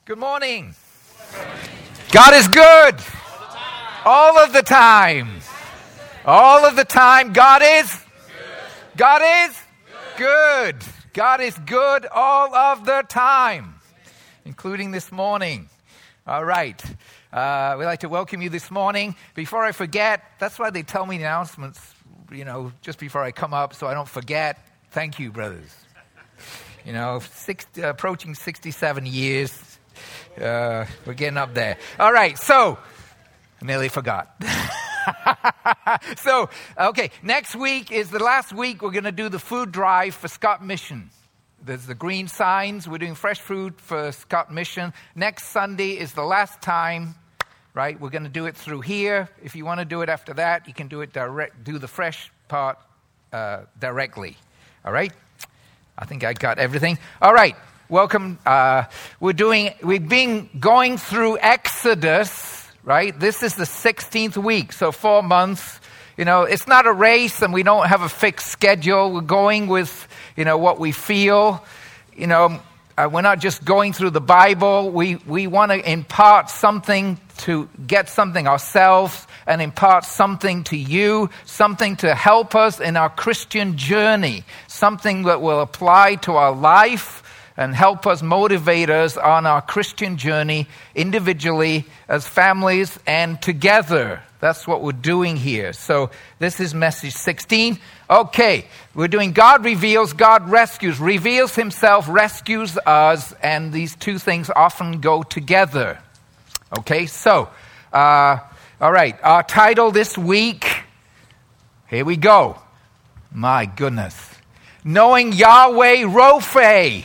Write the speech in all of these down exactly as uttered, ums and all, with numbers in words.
Good morning. God is good. All of the time. All of the time. God is? God is good. God is good all of the time, including this morning. All right. Uh, we'd like to welcome you this morning. Before I forget, that's why they tell me the announcements, you know, just before I come up so I don't forget. Thank you, brothers. You know, six, uh, approaching sixty-seven years. Uh, we're getting up there. All right, so, I nearly forgot. so, okay, next week is the last week we're going to do the food drive for Scott Mission. There's the green signs. We're doing fresh food for Scott Mission. Next Sunday is the last time, right? We're going to do it through here. If you want to do it after that, you can do it direct. Do the fresh part uh, directly. All right? I think I got everything. All right. Welcome. Uh, we're doing, we've been going through Exodus, right? This is the sixteenth week, so four months. You know, it's not a race and we don't have a fixed schedule. We're going with, you know, what we feel. You know, uh, we're not just going through the Bible. We, we want to impart something to get something ourselves and impart something to you, something to help us in our Christian journey, something that will apply to our life and help us, motivate us on our Christian journey individually, as families, and together. That's what we're doing here. So this is message sixteen. Okay, we're doing God reveals, God rescues. Reveals himself, rescues us, and these two things often go together. Okay, so, uh, all right, our title this week, here we go. My goodness. Knowing Yahweh Rophe.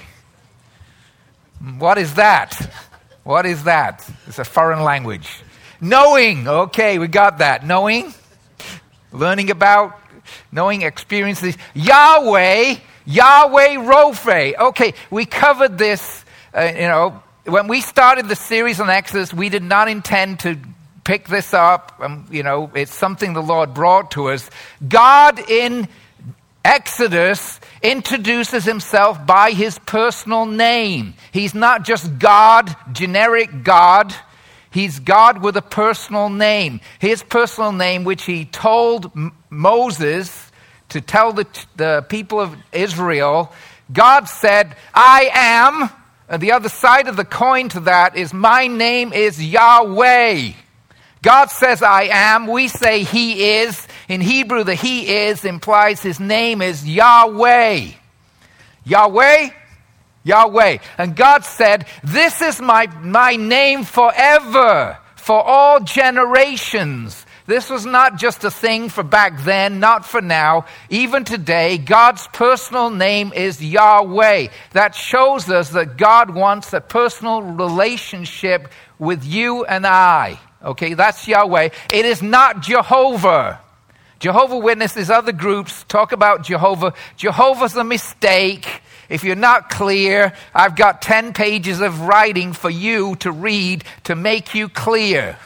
What is that? What is that? It's a foreign language. Knowing, okay, we got that. Knowing, learning about, knowing experiences. Yahweh, Yahweh Rophe. Okay, we covered this, uh, you know, when we started the series on Exodus, we did not intend to pick this up. Um, you know, it's something the Lord brought to us. God in Exodus introduces himself by his personal name. He's not just God, generic God. He's God with a personal name. His personal name, which he told M- Moses to tell the, the people of Israel. God said, I am. And the other side of the coin to that is, my name is Yahweh. God says, I am. We say he is. In Hebrew, the he is implies his name is Yahweh. Yahweh, Yahweh. And God said, this is my, my name forever, for all generations. This was not just a thing for back then, not for now. Even today, God's personal name is Yahweh. That shows us that God wants a personal relationship with you and I. Okay, that's Yahweh. It is not Jehovah. Jehovah Witnesses, other groups talk about Jehovah. Jehovah's a mistake. If you're not clear, I've got ten pages of writing for you to read to make you clear.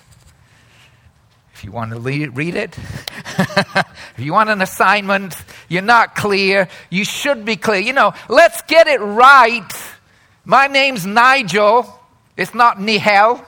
If you want to read it, if you want an assignment, you're not clear, you should be clear. You know, let's get it right. My name's Nigel. It's not Nigel.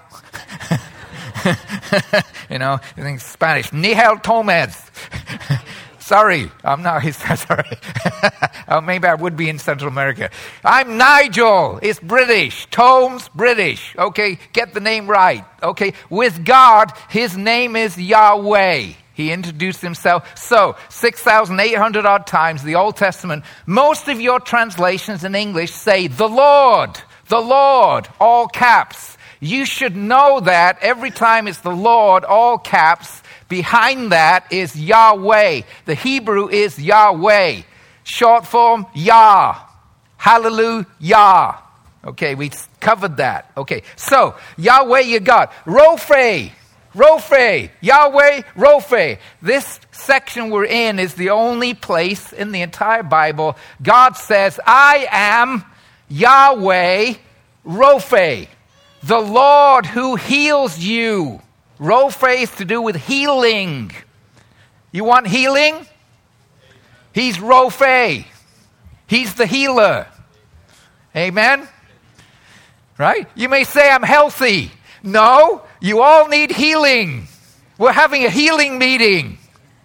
You know, I think Spanish. Nigel Tomez. Sorry, I'm not. Sorry. Oh, maybe I would be in Central America. I'm Nigel. It's British. Tom's British. Okay, get the name right. Okay, with God, his name is Yahweh. He introduced himself. So, six thousand eight hundred odd times, the Old Testament, most of your translations in English say, the Lord, the Lord, all caps. You should know that every time it's the Lord, all caps, behind that is Yahweh. The Hebrew is Yahweh. Short form, Yah. Hallelujah. Okay, we covered that. Okay, so, Yahweh, you got. Rophe. Rophe. Yahweh, Rophe. This section we're in is the only place in the entire Bible God says, I am Yahweh, Rophe. The Lord who heals you. Rophe is to do with healing. You want healing? He's Rophe. He's the healer. Amen? Right? You may say, I'm healthy. No, you all need healing. We're having a healing meeting.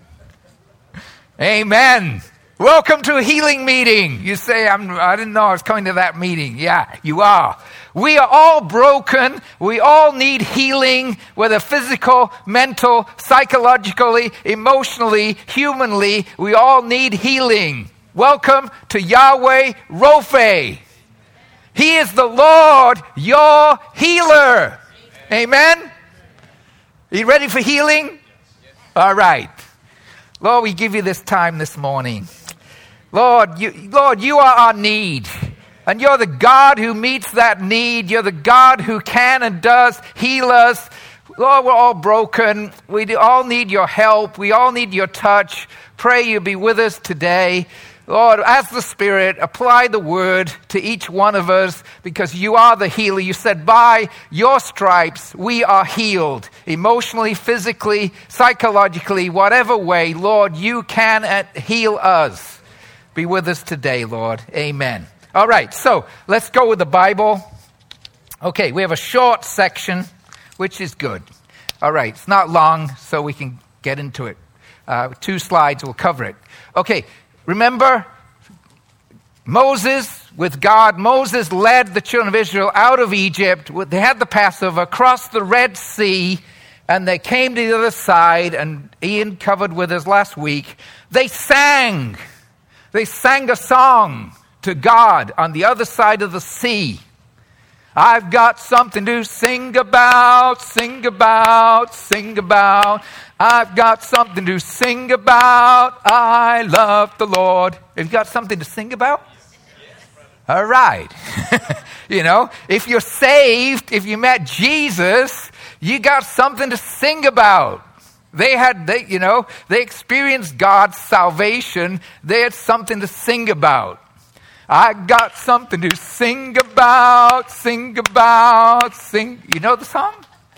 Amen. Welcome to a healing meeting. You say, I'm, I didn't know I was coming to that meeting. Yeah, you are. We are all broken. We all need healing, whether physical, mental, psychologically, emotionally, humanly. We all need healing. Welcome to Yahweh Rophe. He is the Lord, your healer. Amen? Are you ready for healing? All right. Lord, we give you this time this morning. Lord, you, Lord, you are our need. And you're the God who meets that need. You're the God who can and does heal us. Lord, we're all broken. We all need your help. We all need your touch. Pray you be with us today. Lord, as the Spirit, apply the word to each one of us because you are the healer. You said, by your stripes, we are healed. Emotionally, physically, psychologically, whatever way, Lord, you can heal us. Be with us today, Lord. Amen. All right, so let's go with the Bible. Okay, we have a short section, which is good. All right, it's not long, so we can get into it. Uh, two slides will cover it. Okay. Remember, Moses with God, Moses led the children of Israel out of Egypt. They had the Passover, crossed the Red Sea, and they came to the other side, and Ian covered with us last week. They sang. They sang a song to God on the other side of the sea. I've got something to sing about, sing about, sing about. I've got something to sing about. I love the Lord. Have you got something to sing about? All right. You know, if you're saved, if you met Jesus, you got something to sing about. They had, they, you know, they experienced God's salvation. They had something to sing about. I got something to sing about, sing about, sing. You know the song?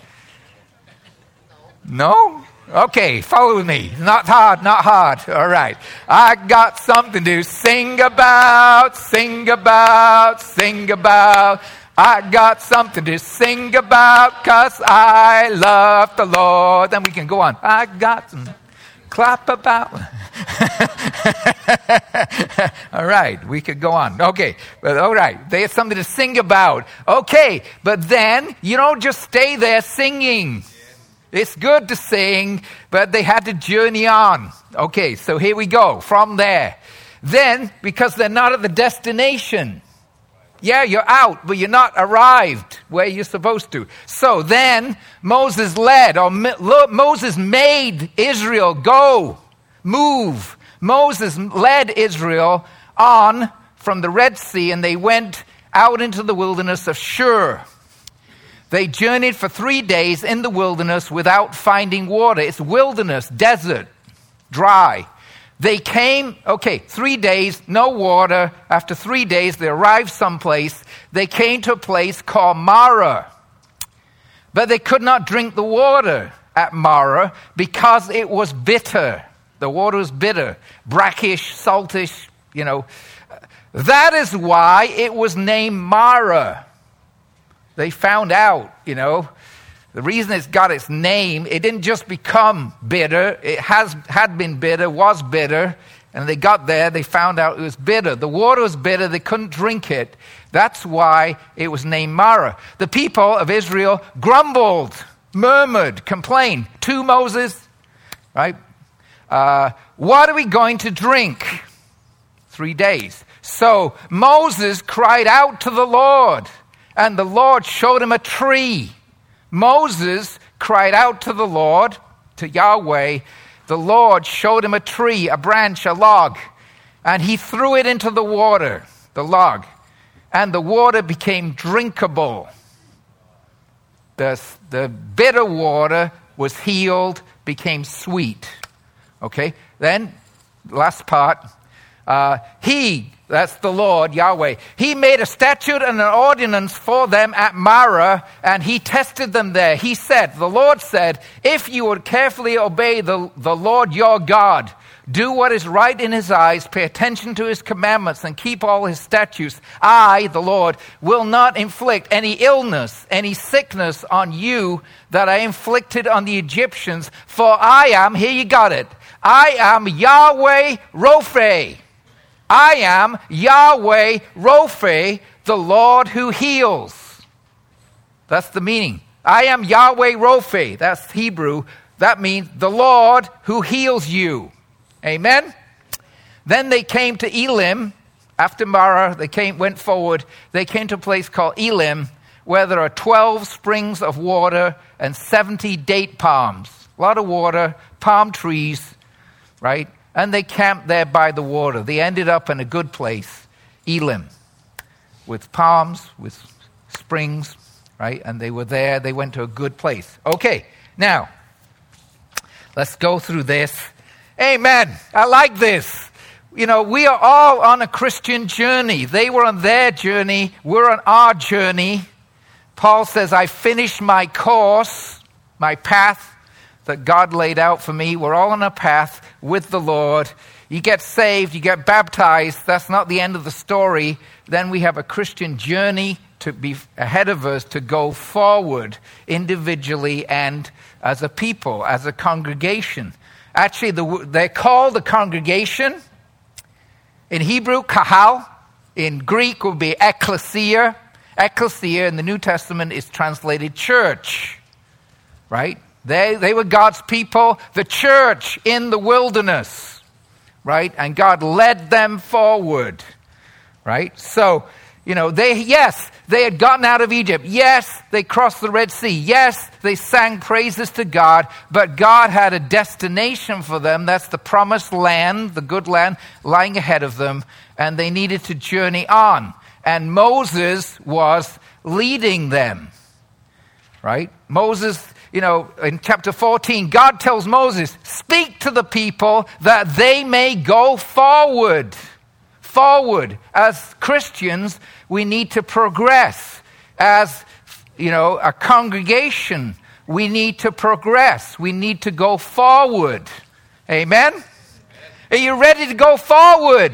No? Okay, follow with me. Not hard, not hard. All right. I got something to sing about, sing about, sing about. I got something to sing about because I love the Lord. Then we can go on. I got some clap about. All right, we could go on. Okay, but all right, they had something to sing about. Okay, but then you don't just stay there singing. It's good to sing, but they had to journey on. Okay, so here we go from there. Then, because they're not at the destination. Yeah, you're out, but you're not arrived where you're supposed to. So then Moses led, or Moses made Israel go, move. Moses led Israel on from the Red Sea, and they went out into the wilderness of Shur. They journeyed for three days in the wilderness without finding water. It's wilderness, desert, dry. They came, okay, three days, no water. After three days, they arrived someplace. They came to a place called Marah. But they could not drink the water at Marah because it was bitter. The water was bitter, brackish, saltish, you know. That is why it was named Marah. They found out, you know, the reason it's got its name, it didn't just become bitter. It has had been bitter, was bitter, and they got there, they found out it was bitter. The water was bitter, they couldn't drink it. That's why it was named Marah. The people of Israel grumbled, murmured, complained to Moses, right? Uh, what are we going to drink? Three days. So Moses cried out to the Lord, and the Lord showed him a tree. Moses cried out to the Lord, to Yahweh. The Lord showed him a tree, a branch, a log, and he threw it into the water, the log, and the water became drinkable. The, the bitter water was healed, became sweet. Okay, then, last part. Uh, he, that's the Lord, Yahweh, he made a statute and an ordinance for them at Marah, and he tested them there. He said, the Lord said, if you would carefully obey the, the Lord your God, do what is right in his eyes, pay attention to his commandments, and keep all his statutes, I, the Lord, will not inflict any illness, any sickness on you that I inflicted on the Egyptians, for I am," here you got it, "I am Yahweh Rophe. I am Yahweh Rophe, the Lord who heals." That's the meaning. I am Yahweh Rophe. That's Hebrew. That means the Lord who heals you. Amen? Then they came to Elim. After Marah, they came, went forward. They came to a place called Elim, where there are twelve springs of water and seventy date palms. A lot of water, palm trees, right? And they camped there by the water. They ended up in a good place, Elim, with palms, with springs, right? And they were there. They went to a good place. Okay, now, let's go through this. Amen. I like this. You know, we are all on a Christian journey. They were on their journey. We're on our journey. Paul says, I finished my course, my path that God laid out for me. We're all on a path with the Lord. You get saved, you get baptized. That's not the end of the story. Then we have a Christian journey to be ahead of us to go forward individually and as a people, as a congregation. Actually, the, they're called the congregation. In Hebrew, kahal. In Greek would be ecclesia. Ecclesia in the New Testament is translated church. Right? They, they were God's people, the church in the wilderness. Right? And God led them forward. Right? So, you know, they, yes, they had gotten out of Egypt. Yes, they crossed the Red Sea. Yes, they sang praises to God. But God had a destination for them. That's the promised land, the good land lying ahead of them. And they needed to journey on. And Moses was leading them. Right? Moses, you know, in chapter fourteen, God tells Moses, speak to the people that they may go forward. Forward. As Christians, we need to progress. As, you know, a congregation, we need to progress. We need to go forward. Amen? Amen. Are you ready to go forward?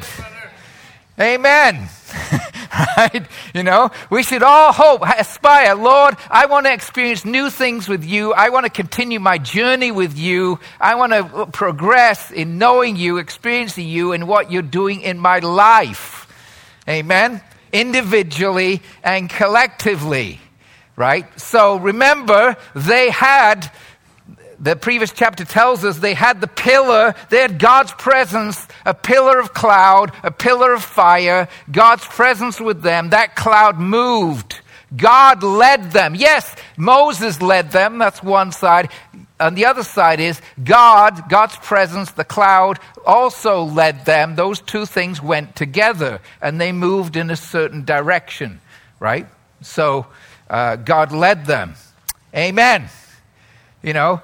Amen. Right? You know, we should all hope, aspire, Lord, I want to experience new things with you. I want to continue my journey with you. I want to progress in knowing you, experiencing you, and what you're doing in my life. Amen? Individually and collectively. Right? So remember, they had, the previous chapter tells us they had the pillar, they had God's presence, a pillar of cloud, a pillar of fire, God's presence with them. That cloud moved. God led them. Yes, Moses led them. That's one side. On the other side is God, God's presence, the cloud also led them. Those two things went together and they moved in a certain direction, right? So uh, God led them. Amen. You know,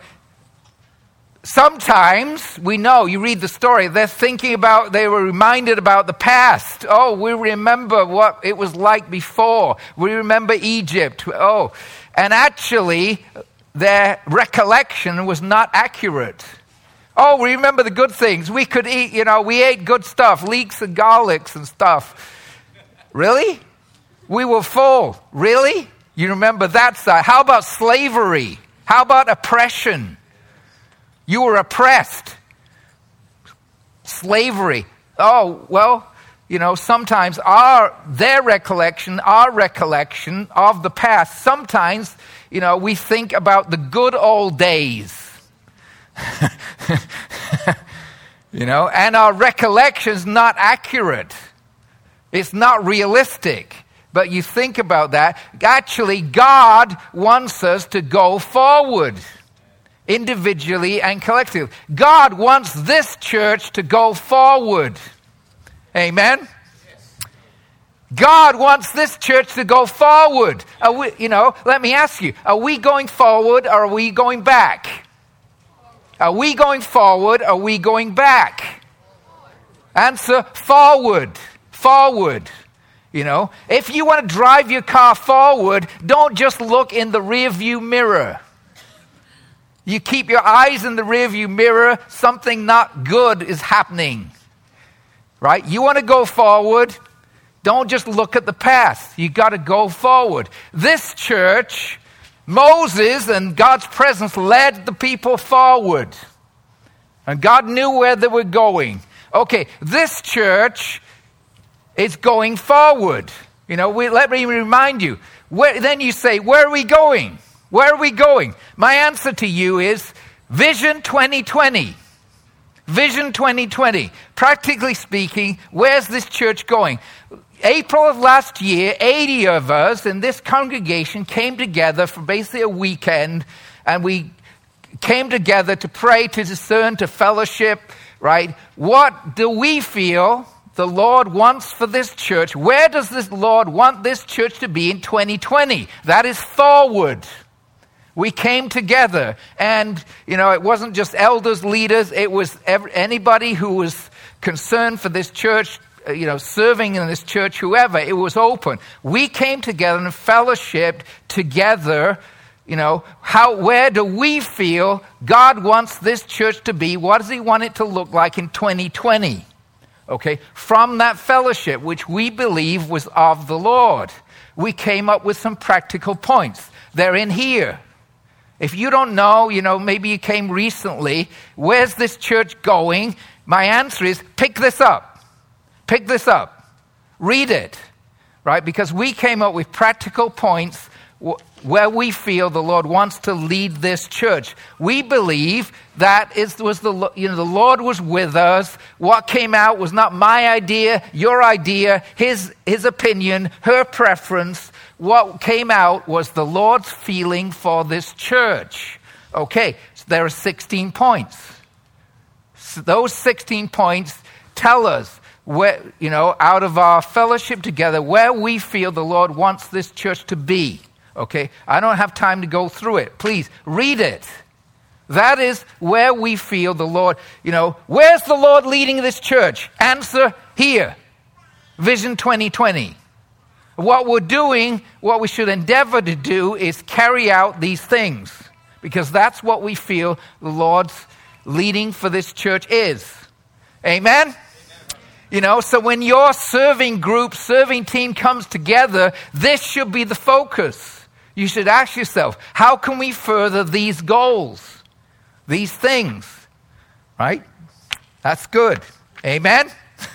sometimes we know, you read the story, they're thinking about, they were reminded about the past. Oh, we remember what it was like before. We remember Egypt. Oh, and actually, their recollection was not accurate. Oh, we remember the good things. We could eat, you know, we ate good stuff, leeks and garlics and stuff. Really? We were full. Really? You remember that side. How about slavery? How about oppression? You were oppressed. Slavery. Oh, well, you know, sometimes our, their recollection, our recollection of the past, sometimes, you know, we think about the good old days. You know, and our recollection's not accurate. It's not realistic. But you think about that. Actually, God wants us to go forward. Individually and collectively. God wants this church to go forward. Amen? Yes. God wants this church to go forward. Are we, you know, let me ask you, are we going forward or are we going back? Are we going forward or are we going back? Answer, forward. Forward. You know, if you want to drive your car forward, don't just look in the rear view mirror. You keep your eyes in the rearview mirror, something not good is happening. Right? You want to go forward, don't just look at the past. You got to go forward. This church, Moses and God's presence led the people forward. And God knew where they were going. Okay, this church is going forward. You know, we, let me remind you. Where, then you say, where are we going? Where are we going? My answer to you is Vision twenty twenty. Vision twenty twenty. Practically speaking, where's this church going? April of last year, eighty of us in this congregation came together for basically a weekend, and we came together to pray, to discern, to fellowship, right? What do we feel the Lord wants for this church? Where does this Lord want this church to be in twenty twenty? That is forward. We came together, and, you know, it wasn't just elders, leaders, it was every, anybody who was concerned for this church, you know, serving in this church, whoever, it was open. We came together and fellowshiped together. You know, how, where do we feel God wants this church to be? What does he want it to look like in twenty twenty? Okay, from that fellowship, which we believe was of the Lord, we came up with some practical points. They're in here. If you don't know, you know, maybe you came recently, where's this church going? My answer is pick this up. Pick this up. Read it, right? Because we came up with practical points where we feel the Lord wants to lead this church. We believe that it was the, you know, the Lord was with us. What came out was not my idea, your idea, his, his opinion, her preference. What came out was the Lord's feeling for this church. Okay, so there are sixteen points. So those sixteen points tell us where, you know, out of our fellowship together, where we feel the Lord wants this church to be. Okay, I don't have time to go through it. Please read it. That is where we feel the Lord, you know, where's the Lord leading this church? Answer here. Vision twenty twenty. What we're doing, what we should endeavor to do is carry out these things, because that's what we feel the Lord's leading for this church is. Amen? Amen. You know, so when your serving group, serving team comes together, this should be the focus. You should ask yourself, how can we further these goals, these things, right? That's good. Amen?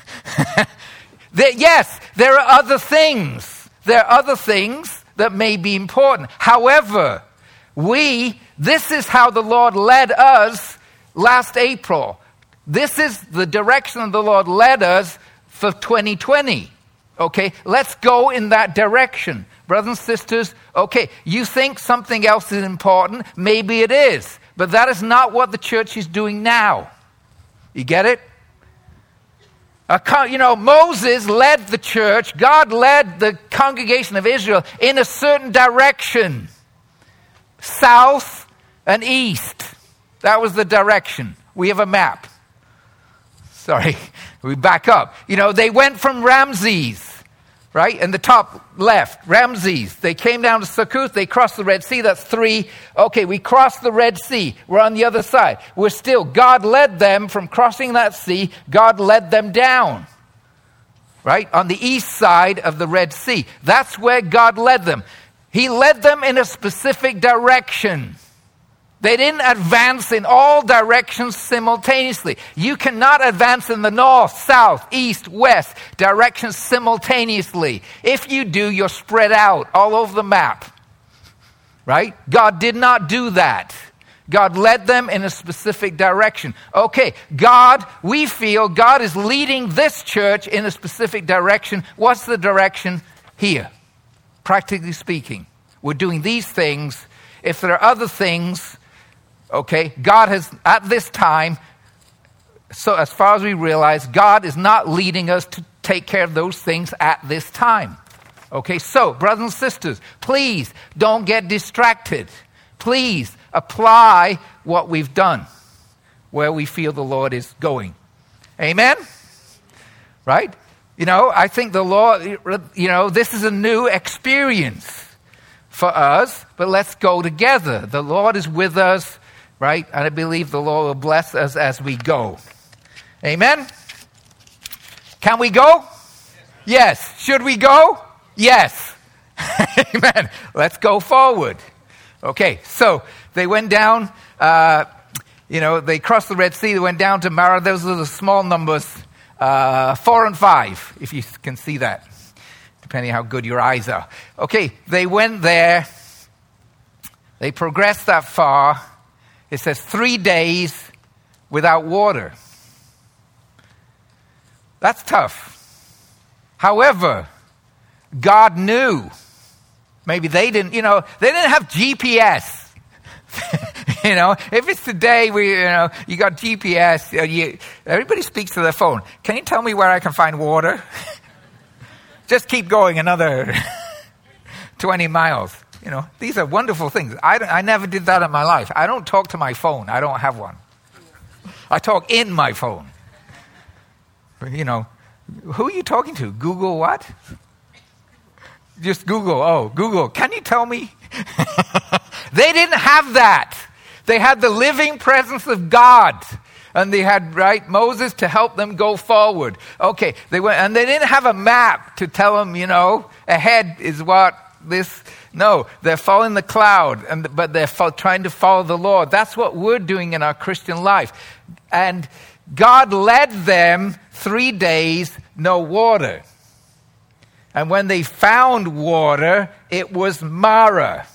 That, yes, there are other things. There are other things that may be important. However, we, this is how the Lord led us last April. This is the direction the Lord led us for twenty twenty. Okay, let's go in that direction. Brothers and sisters, okay, you think something else is important. Maybe it is. But that is not what the church is doing now. You get it? Uh, you know, Moses led the church. God led the congregation of Israel in a certain direction. South and east. That was the direction. We have a map. Sorry, we back up. You know, they went from Ramses, right? In the top left, Ramses. They came down to Succoth. They crossed the Red Sea. That's three. Okay, we crossed the Red Sea. We're on the other side. We're still, God led them from crossing that sea. God led them down, right? On the east side of the Red Sea. That's where God led them. He led them in a specific direction. They didn't advance in all directions simultaneously. You cannot advance in the north, south, east, west directions simultaneously. If you do, you're spread out all over the map. Right? God did not do that. God led them in a specific direction. Okay, God, we feel God is leading this church in a specific direction. What's the direction here? Practically speaking, we're doing these things. If there are other things, okay, God has, at this time, so as far as we realize, God is not leading us to take care of those things at this time. Okay, so, brothers and sisters, please don't get distracted. Please apply what we've done where we feel the Lord is going. Amen? Right? You know, I think the Lord, you know, this is a new experience for us, but let's go together. The Lord is with us. right? And I believe the Lord will bless us as we go. Amen? Can we go? Yes. Should we go? Yes. Amen. Let's go forward. Okay, so they went down, uh, you know, they crossed the Red Sea, they went down to Marah. Those are the small numbers, uh, four and five, if you can see that, depending how good your eyes are. Okay, they went there. They progressed that far. It says three days without water. That's tough. However, God knew. Maybe they didn't, you know, they didn't have G P S. You know, if it's today, we, you know, you got G P S, uh, you, everybody speaks to their phone. Can you tell me where I can find water? Just keep going another twenty miles. You know, these are wonderful things. I, I never did that in my life. I don't talk to my phone. I don't have one. I talk in my phone. But, you know, who are you talking to? Google what? Just Google. Oh, Google. Can you tell me? They didn't have that. They had the living presence of God. And they had, right, Moses to help them go forward. Okay, they went, and they didn't have a map to tell them, you know, ahead is what this, no, they're following the cloud, and but they're fo- trying to follow the Lord. That's what we're doing in our Christian life. And God led them three days, no water. And when they found water, it was Marah.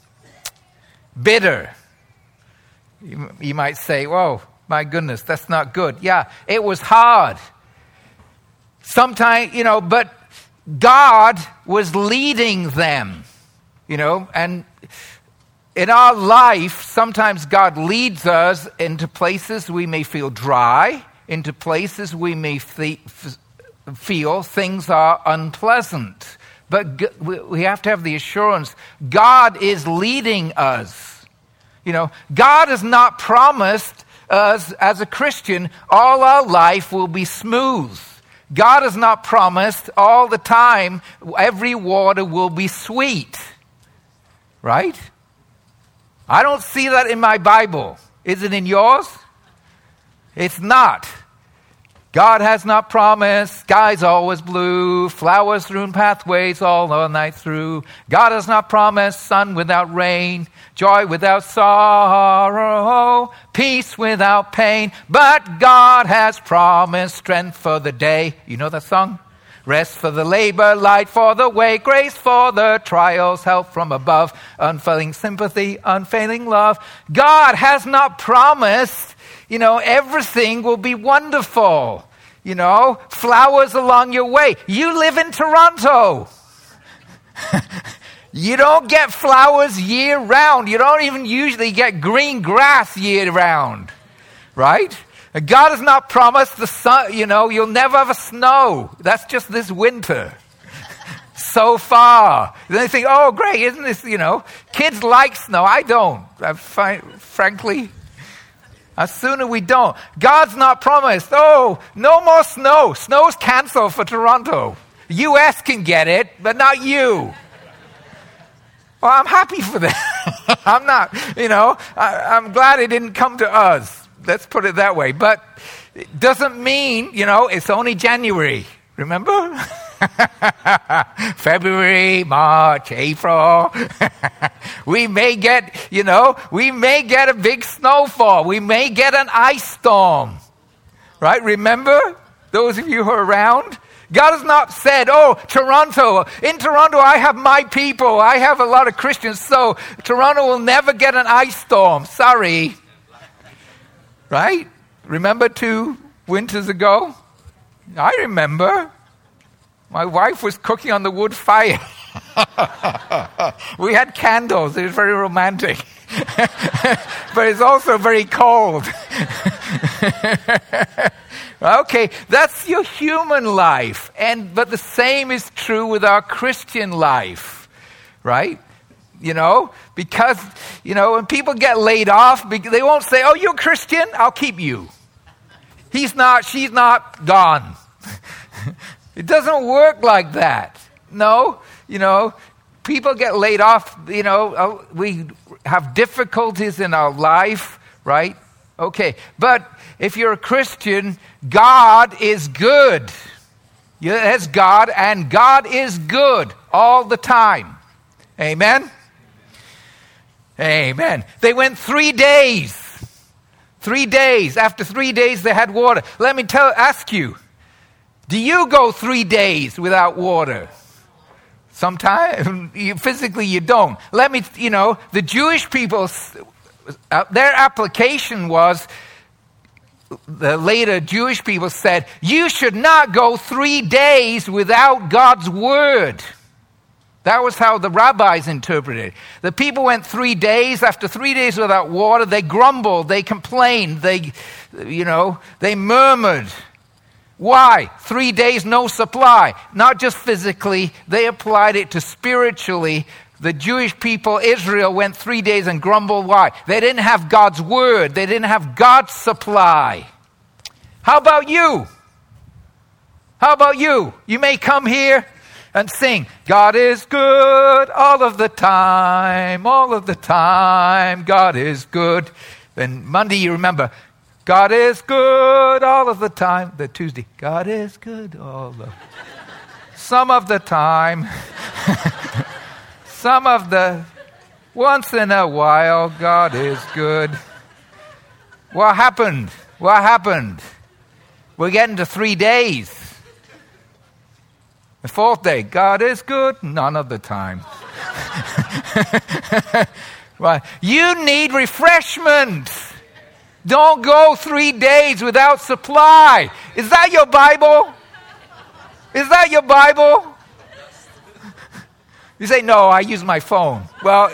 Bitter. You, you might say, whoa, my goodness, that's not good. Yeah, it was hard. Sometimes, you know, but God was leading them, you know, and in our life, sometimes God leads us into places we may feel dry, into places we may fe- f- feel things are unpleasant. But g- we have to have the assurance God is leading us. You know, God has not promised us as a Christian all our life will be smooth. God has not promised all the time every water will be sweet. Right? I don't see that in my Bible. Is it in yours? It's not. God has not promised skies always blue, flowers strewn pathways all the night through. God has not promised sun without rain, joy without sorrow, peace without pain. But God has promised strength for the day. You know that song? Rest for the labor, light for the way, grace for the trials, help from above, unfailing sympathy, unfailing love. God has not promised, you know, everything will be wonderful. You know, flowers along your way. You live in Toronto. You don't get flowers year round. You don't even usually get green grass year round. Right? God has not promised the sun, you know, you'll never have a snow. That's just this winter. So far. Then they think, oh, great, isn't this, you know, kids like snow. I don't. I find, frankly, as soon as we don't. God's not promised, oh, no more snow. Snow's canceled for Toronto. U S can get it, but not you. Well, I'm happy for that. I'm not, you know, I, I'm glad it didn't come to us. Let's put it that way. But it doesn't mean, you know, it's only January. Remember? February, March, April. We may get, you know, we may get a big snowfall. We may get an ice storm. Right? Remember? Those of you who are around? God has not said, oh, Toronto, in Toronto I have my people. I have a lot of Christians, so Toronto will never get an ice storm. Sorry. Right? Remember two winters ago? I remember. My wife was cooking on the wood fire. We had candles. It was very romantic. But it's also very cold. Okay, that's your human life. And but the same is true with our Christian life. Right? You know, because, you know, when people get laid off, they won't say, oh, you're Christian? I'll keep you. He's not, she's not gone. It doesn't work like that. No, you know, people get laid off, you know, we have difficulties in our life, right? Okay, but if you're a Christian, God is good. Yes, God, and God is good all the time. Amen? Amen. They went three days. Three days. After three days, they had water. Let me tell, ask you, do you go three days without water? Sometimes, you, physically you don't. Let me, you know, the Jewish people, uh, their application was, the later Jewish people said, you should not go three days without God's word. That was how the rabbis interpreted it. The people went three days. After three days without water, they grumbled, they complained, they, you know, they murmured. Why? Three days, no supply. Not just physically, they applied it to spiritually. The Jewish people, Israel, went three days and grumbled. Why? They didn't have God's word. They didn't have God's supply. How about you? How about you? You may come here and sing, God is good all of the time, all of the time, God is good. Then Monday you remember, God is good all of the time. The Tuesday, God is good all the some of the time. Some of the, once in a while, God is good. What happened? What happened? We're getting to three days. The fourth day, God is good none of the time. Right. You need refreshment. Don't go three days without supply. Is that your Bible? Is that your Bible? You say, no, I use my phone. Well,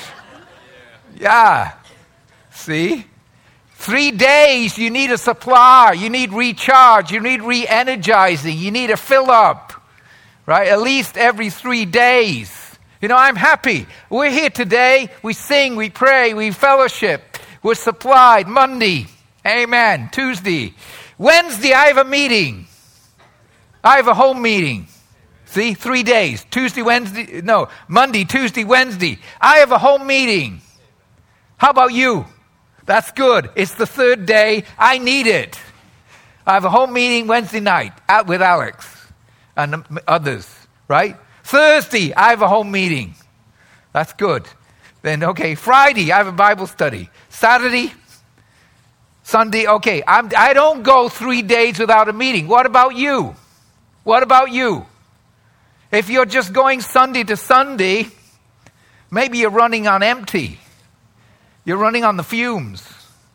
yeah. See? Three days, you need a supply. You need recharge. You need re-energizing. You need a fill-up. Right? At least every three days. You know, I'm happy. We're here today. We sing, we pray, we fellowship. We're supplied. Monday. Amen. Tuesday. Wednesday, I have a meeting. I have a home meeting. See, three days. Tuesday, Wednesday, no, Monday, Tuesday, Wednesday. I have a home meeting. How about you? That's good. It's the third day. I need it. I have a home meeting Wednesday night out with Alex and others, right? Thursday, I have a home meeting. That's good. Then, okay, Friday, I have a Bible study. Saturday, Sunday, okay, I'm, I don't go three days without a meeting. What about you? What about you? If you're just going Sunday to Sunday, maybe you're running on empty. You're running on the fumes.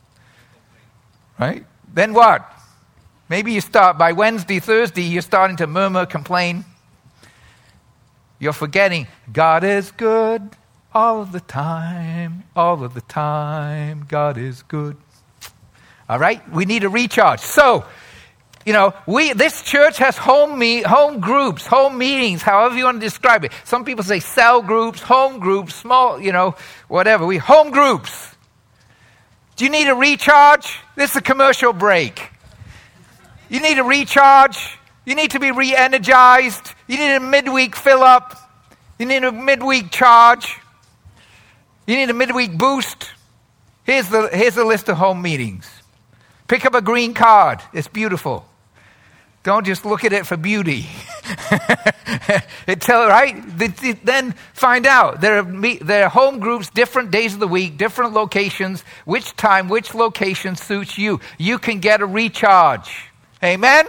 Right? Then what? Maybe you start, by Wednesday, Thursday, you're starting to murmur, complain. You're forgetting, God is good all of the time, all of the time, God is good. All right? We need a recharge. So, you know, we this church has home me, home groups, home meetings, however you want to describe it. Some people say cell groups, home groups, small, you know, whatever. We home groups. Do you need a recharge? This is a commercial break. You need a recharge. You need to be re-energized. You need a midweek fill-up. You need a midweek charge. You need a midweek boost. Here's the here's a list of home meetings. Pick up a green card. It's beautiful. Don't just look at it for beauty. it tell right. Then find out there are there are home groups, different days of the week, different locations. Which time, which location suits you? You can get a recharge. Amen.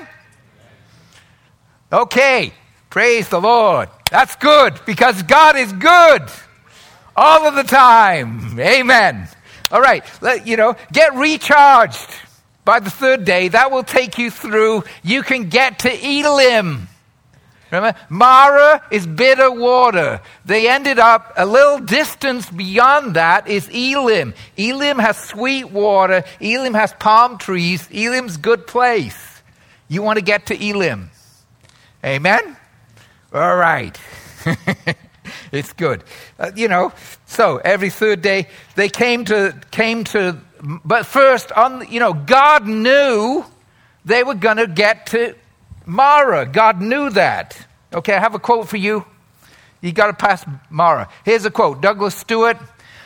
Okay. Praise the Lord. That's good because God is good all of the time. Amen. All right. Let, you know, get recharged. By the third day, that will take you through. You can get to Elim. Remember, Marah is bitter water. They ended up a little distance beyond that is Elim. Elim has sweet water. Elim has palm trees. Elim's a good place. You want to get to Elim. Amen? All right. It's good. Uh, you know, so every third day, they came to came to But first, on you know, God knew they were going to get to Marah. God knew that. Okay, I have a quote for you. You got to pass Marah. Here's a quote. Douglas Stewart.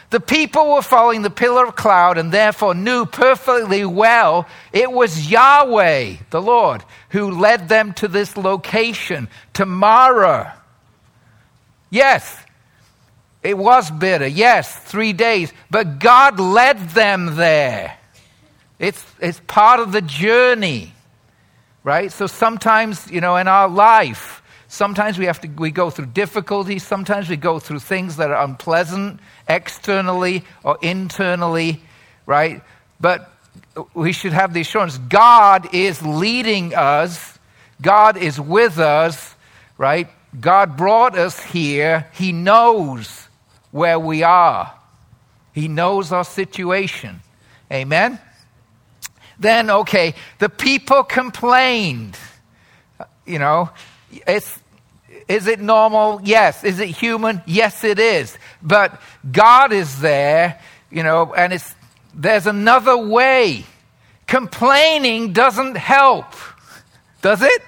The people were following the pillar of cloud and therefore knew perfectly well it was Yahweh, the Lord, who led them to this location, to Marah. Yes, it was bitter. Yes, three days. But God led them there. It's, it's part of the journey, right? So sometimes, you know, in our life, sometimes we have to, we go through difficulties. Sometimes we go through things that are unpleasant, externally or internally, right? But we should have the assurance God is leading us. God is with us, right? God brought us here. He knows where we are. He knows our situation. Amen? Then, okay, the people complained. You know, it's, is it normal? Yes. Is it human? Yes, it is. But God is there, you know, and it's, there's another way. Complaining doesn't help. Does it?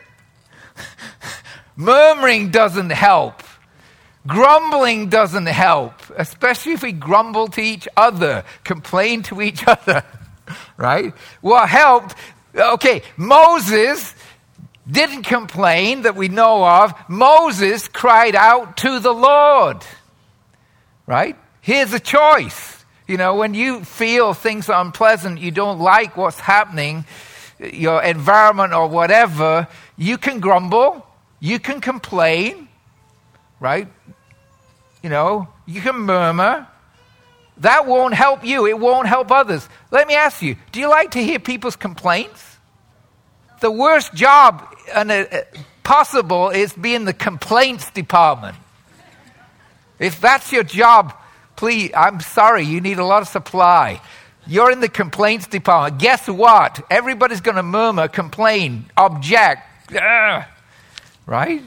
Murmuring doesn't help. Grumbling doesn't help, especially if we grumble to each other, complain to each other, right? What helped, okay, Moses didn't complain that we know of. Moses cried out to the Lord, right? Here's a choice. You know, when you feel things are unpleasant, you don't like what's happening, your environment or whatever, you can grumble. You can complain, right? You know, you can murmur. That won't help you. It won't help others. Let me ask you, do you like to hear people's complaints? The worst job and, uh, possible is being the complaints department. If that's your job, please, I'm sorry, you need a lot of supply. You're in the complaints department. Guess what? Everybody's going to murmur, complain, object. Ugh. Right?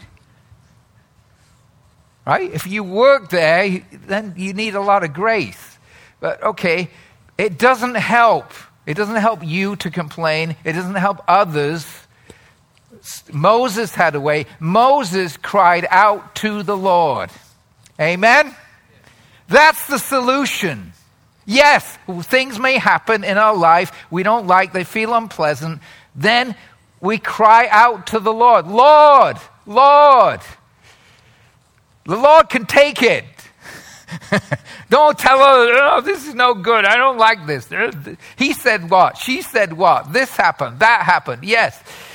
Right? If you work there, then you need a lot of grace. But okay, it doesn't help. It doesn't help you to complain. It doesn't help others. Moses had a way. Moses cried out to the Lord. Amen? That's the solution. Yes, things may happen in our life we don't like, they feel unpleasant. Then we cry out to the Lord. Lord, Lord. The Lord can take it. Don't tell her, oh, this is no good. I don't like this. He said what? She said what? This happened. That happened. Yes.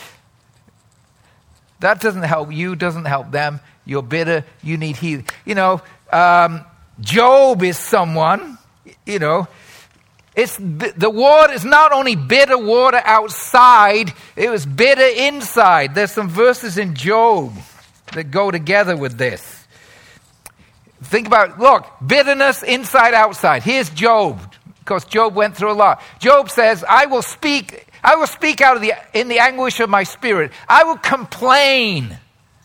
That doesn't help you. Doesn't help them. You're bitter. You need healing. You know, um, Job is someone, you know, it's the water is not only bitter water outside, it was bitter inside. There's some verses in Job that go together with this. Think about, look, bitterness inside, outside. Here's Job, because Job went through a lot. Job says, I will speak, I will speak out of the, in the anguish of my spirit. I will complain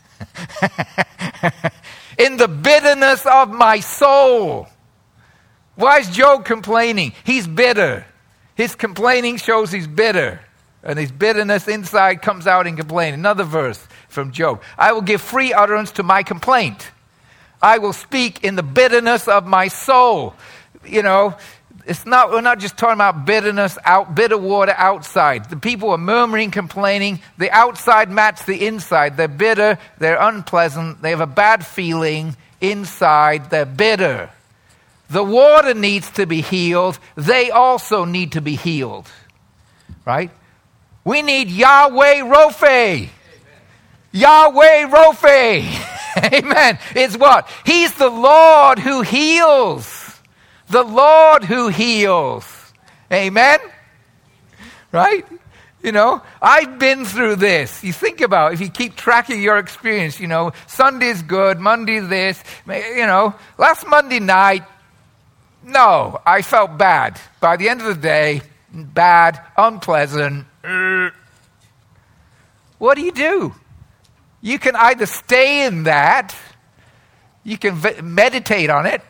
in the bitterness of my soul. Why is Job complaining? He's bitter. His complaining shows he's bitter. And his bitterness inside comes out in complaining. Another verse from Job. I will give free utterance to my complaint. I will speak in the bitterness of my soul. You know, it's not, we're not just talking about bitterness out, bitter water outside. The people are murmuring, complaining. The outside matches the inside. They're bitter. They're unpleasant. They have a bad feeling inside. They're bitter. The water needs to be healed. They also need to be healed. Right? We need Yahweh Rophe. Amen. Yahweh Rophe. Amen. It's what? He's the Lord who heals. The Lord who heals. Amen? Right? You know, I've been through this. You think about it, if you keep track of your experience, you know, Sunday's good, Monday this, you know, last Monday night, no, I felt bad. By the end of the day, bad, unpleasant. What do you do? You can either stay in that, you can ve- meditate on it,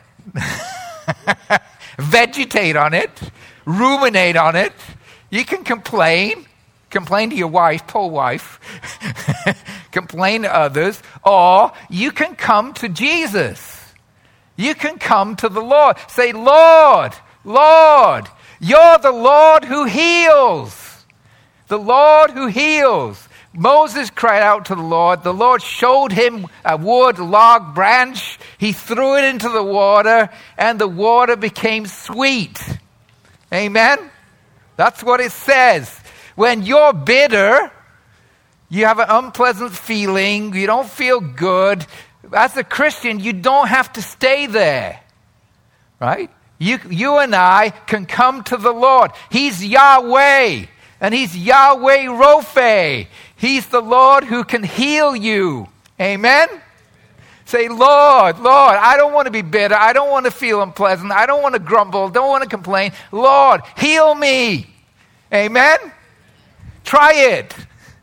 vegetate on it, ruminate on it. You can complain, complain to your wife, poor wife, complain to others, or you can come to Jesus. You can come to the Lord. Say, Lord, Lord, you're the Lord who heals. The Lord who heals. Moses cried out to the Lord. The Lord showed him a wood log branch. He threw it into the water, and the water became sweet. Amen? That's what it says. When you're bitter, you have an unpleasant feeling, you don't feel good. As a Christian, you don't have to stay there. Right? You, you and I can come to the Lord. He's Yahweh, and He's Yahweh Rophe. He's the Lord who can heal you. Amen? Say, Lord, Lord, I don't want to be bitter. I don't want to feel unpleasant. I don't want to grumble. Don't want to complain. Lord, heal me. Amen? Try it.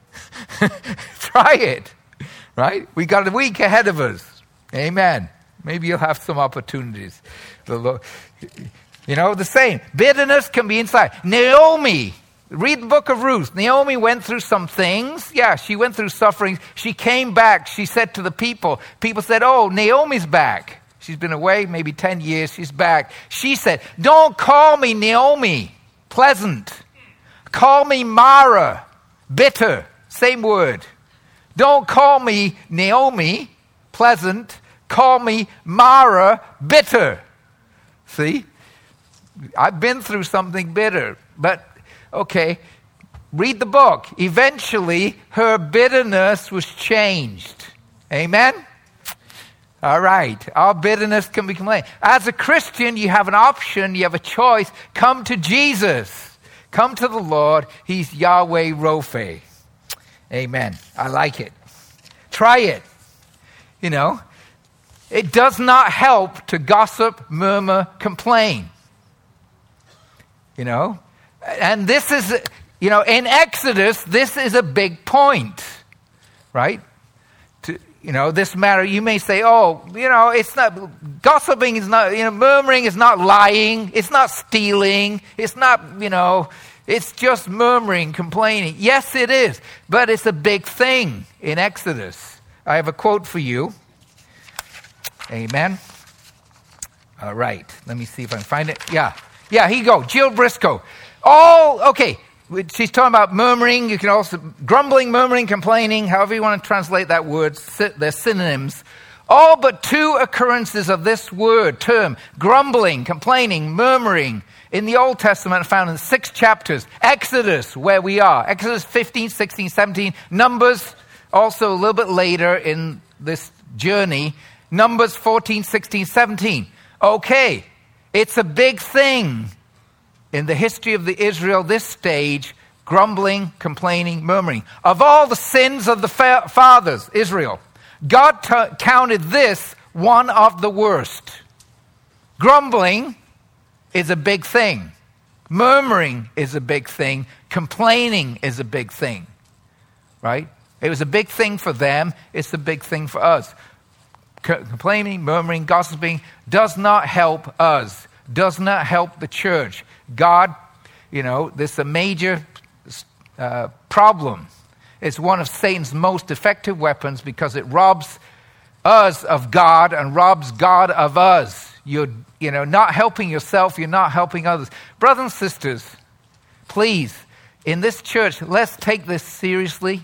Try it. Right? We got a week ahead of us. Amen. Maybe you'll have some opportunities. The Lord, you know, the same. Bitterness can be inside. Naomi. Read the book of Ruth. Naomi went through some things. Yeah, she went through suffering. She came back. She said to the people, people said, oh, Naomi's back. She's been away maybe ten years. She's back. She said, don't call me Naomi, pleasant. Call me Mara, bitter. Same word. Don't call me Naomi, pleasant. Call me Mara, bitter. See? I've been through something bitter, but okay, read the book. Eventually, her bitterness was changed. Amen? All right. Our bitterness can be complained. As a Christian, you have an option. You have a choice. Come to Jesus. Come to the Lord. He's Yahweh Rophe. Amen. I like it. Try it. You know, it does not help to gossip, murmur, complain. You know? And this is, you know, in Exodus, this is a big point, right? To, you know, this matter, you may say, oh, you know, it's not, gossiping is not, you know, murmuring is not lying, it's not stealing, it's not, you know, it's just murmuring, complaining. Yes, it is, but it's a big thing in Exodus. I have a quote for you. Amen. All right, let me see if I can find it. Yeah, yeah, here you go, Jill Briscoe. All, okay, she's talking about murmuring. You can also, grumbling, murmuring, complaining, however you want to translate that word, they're synonyms. All but two occurrences of this word, term, grumbling, complaining, murmuring, in the Old Testament are found in six chapters. Exodus, where we are. Exodus fifteen, sixteen, seventeen. Numbers, also a little bit later in this journey. Numbers fourteen, sixteen, seventeen. Okay, it's a big thing. In the history of the Israel, this stage, grumbling, complaining, murmuring. Of all the sins of the fa- fathers, Israel, God t- counted this one of the worst. Grumbling is a big thing. Murmuring is a big thing. Complaining is a big thing. Right? It was a big thing for them. It's a big thing for us. C- complaining, murmuring, gossiping does not help us. Does not help the church. God, you know, this is a major uh, problem. It's one of Satan's most effective weapons because it robs us of God and robs God of us. You're, you know, not helping yourself, you're not helping others. Brothers and sisters, please, in this church, let's take this seriously.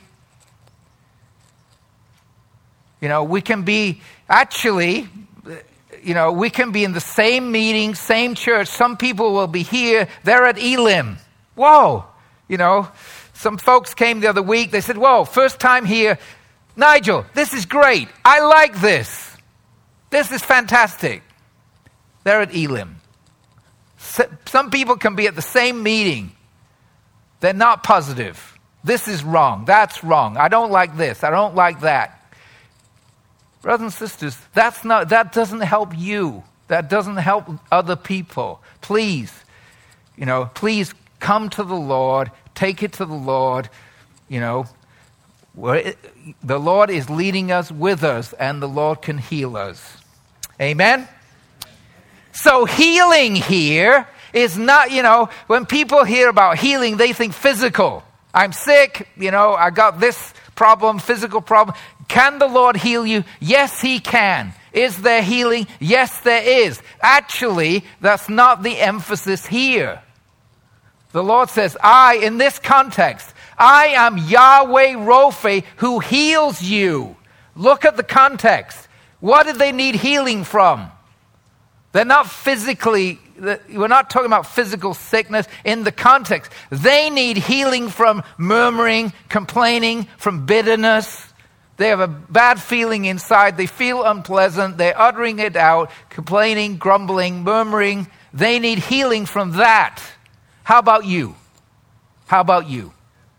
You know, we can be, actually, you know, we can be in the same meeting, same church. Some people will be here. They're at Elim. Whoa. You know, some folks came the other week. They said, whoa, first time here. Nigel, this is great. I like this. This is fantastic. They're at Elim. Some people can be at the same meeting. They're not positive. This is wrong. That's wrong. I don't like this. I don't like that. Brothers and sisters, that's not, that doesn't help you. That doesn't help other people. Please, you know, please come to the Lord. Take it to the Lord. You know, it, the Lord is leading us with us, and the Lord can heal us. Amen? So healing here is not, you know, when people hear about healing, they think physical. I'm sick, you know, I got this problem, physical problem. Can the Lord heal you? Yes, He can. Is there healing? Yes, there is. Actually, that's not the emphasis here. The Lord says, I, in this context, I am Yahweh Rophe who heals you. Look at the context. What did they need healing from? They're not physically, we're not talking about physical sickness in the context. They need healing from murmuring, complaining, from bitterness. They have a bad feeling inside. They feel unpleasant. They're uttering it out, complaining, grumbling, murmuring. They need healing from that. How about you? How about you?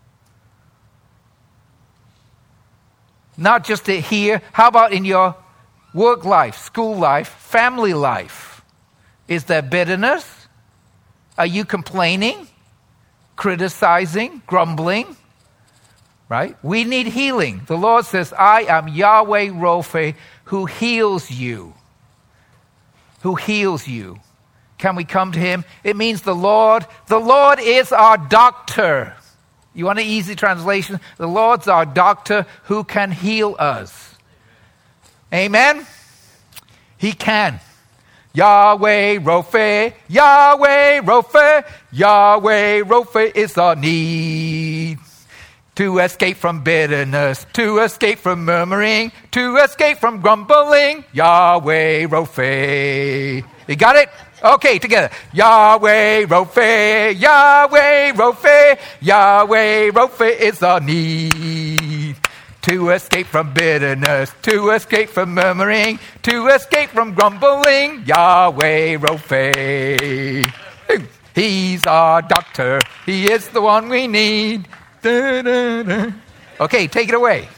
Not just here. How about in your work life, school life, family life? Is there bitterness? Are you complaining, criticizing, grumbling? Right? We need healing. The Lord says, I am Yahweh Rophe who heals you. Who heals you. Can we come to him? It means the Lord. The Lord is our doctor. You want an easy translation? The Lord's our doctor who can heal us. Amen? He can. Yahweh Rophe, Yahweh Rophe, Yahweh Rophe is our need. To escape from bitterness, to escape from murmuring, to escape from grumbling, Yahweh Rophe. You got it? Okay, together. Yahweh Rophe, Yahweh Rophe, Yahweh Rophe is our need. To escape from bitterness, to escape from murmuring, to escape from grumbling, Yahweh Rophe. He's our doctor. He is the one we need. Da, da, da. Okay, take it away.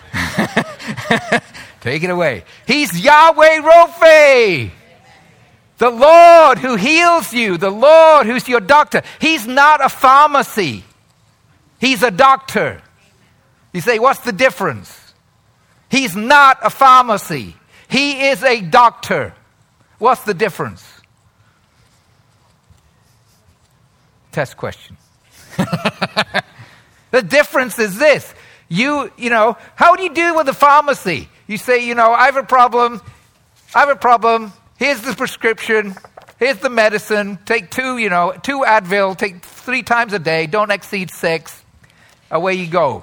Take it away. He's Yahweh Rophe. The Lord who heals you. The Lord who's your doctor. He's not a pharmacy. He's a doctor. You say, what's the difference? He's not a pharmacy. He is a doctor. What's the difference? Test question. The difference is this. You, you know, how do you deal with a pharmacy? You say, you know, I have a problem. I have a problem. Here's the prescription. Here's the medicine. Take two, you know, two Advil. Take three times a day. Don't exceed six. Away you go.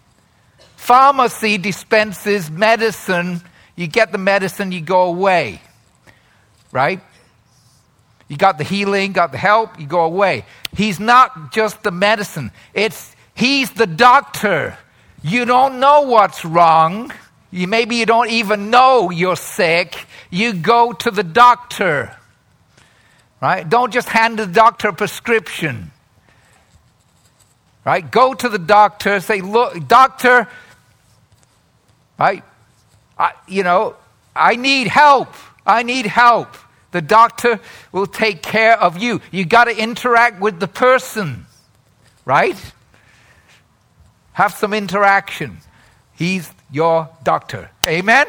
Pharmacy dispenses medicine. You get the medicine, you go away. Right? You got the healing, got the help, you go away. He's not just the medicine. It's he's the doctor. You don't know what's wrong. You, maybe you don't even know you're sick. You go to the doctor. Right? Don't just hand the doctor a prescription. Right? Go to the doctor, say, look, doctor, right? I, you know, I need help. I need help. The doctor will take care of you. You got to interact with the person, right? Have some interaction. He's your doctor. Amen?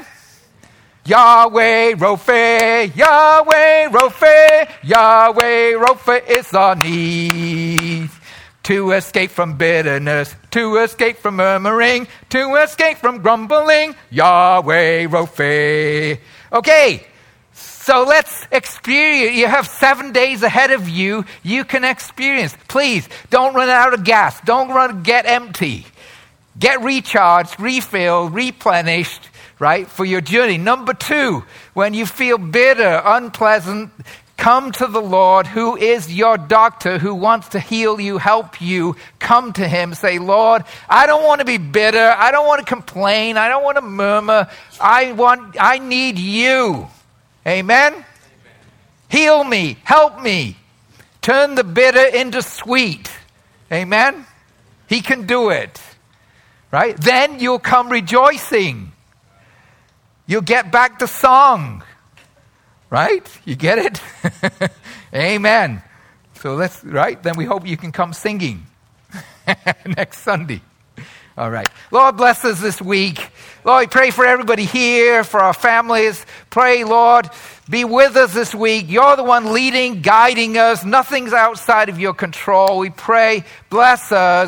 Yahweh Rophe, Yahweh Rophe, Yahweh Rophe is our need. To escape from bitterness, to escape from murmuring, to escape from grumbling, Yahweh Rophe. Okay, so let's experience. You have seven days ahead of you. You can experience. Please, don't run out of gas. Don't run, get empty. Get recharged, refilled, replenished, right, for your journey. Number two, when you feel bitter, unpleasant, come to the Lord who is your doctor, who wants to heal you, help you. Come to him. Say, Lord, I don't want to be bitter. I don't want to complain. I don't want to murmur. I want, I need you. Amen? Amen. Heal me. Help me. Turn the bitter into sweet. Amen? He can do it. Right? Then you'll come rejoicing. You'll get back to song. Right? You get it? Amen. So let's, right? Then we hope you can come singing next Sunday. All right. Lord, bless us this week. Lord, we pray for everybody here, for our families. Pray, Lord, be with us this week. You're the one leading, guiding us. Nothing's outside of your control. We pray, bless us.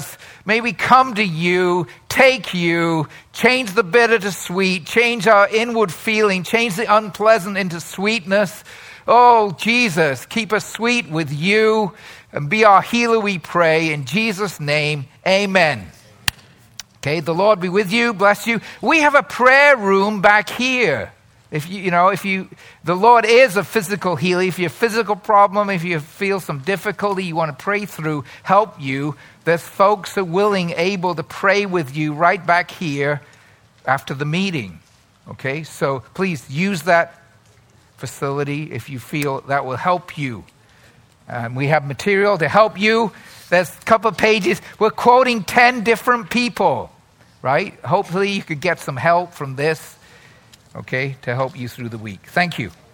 May we come to you, take you, change the bitter to sweet, change our inward feeling, change the unpleasant into sweetness. Oh, Jesus, keep us sweet with you and be our healer, we pray. In Jesus' name, amen. Okay, the Lord be with you, bless you. We have a prayer room back here. If you, you know, if you, the Lord is a physical healer. If you have a physical problem, if you feel some difficulty, you want to pray through, help you, there's folks who are willing, able to pray with you right back here after the meeting. Okay, so please use that facility if you feel that will help you. Um, we have material to help you. There's a couple of pages. We're quoting ten different people, right? Hopefully you could get some help from this, okay, to help you through the week. Thank you.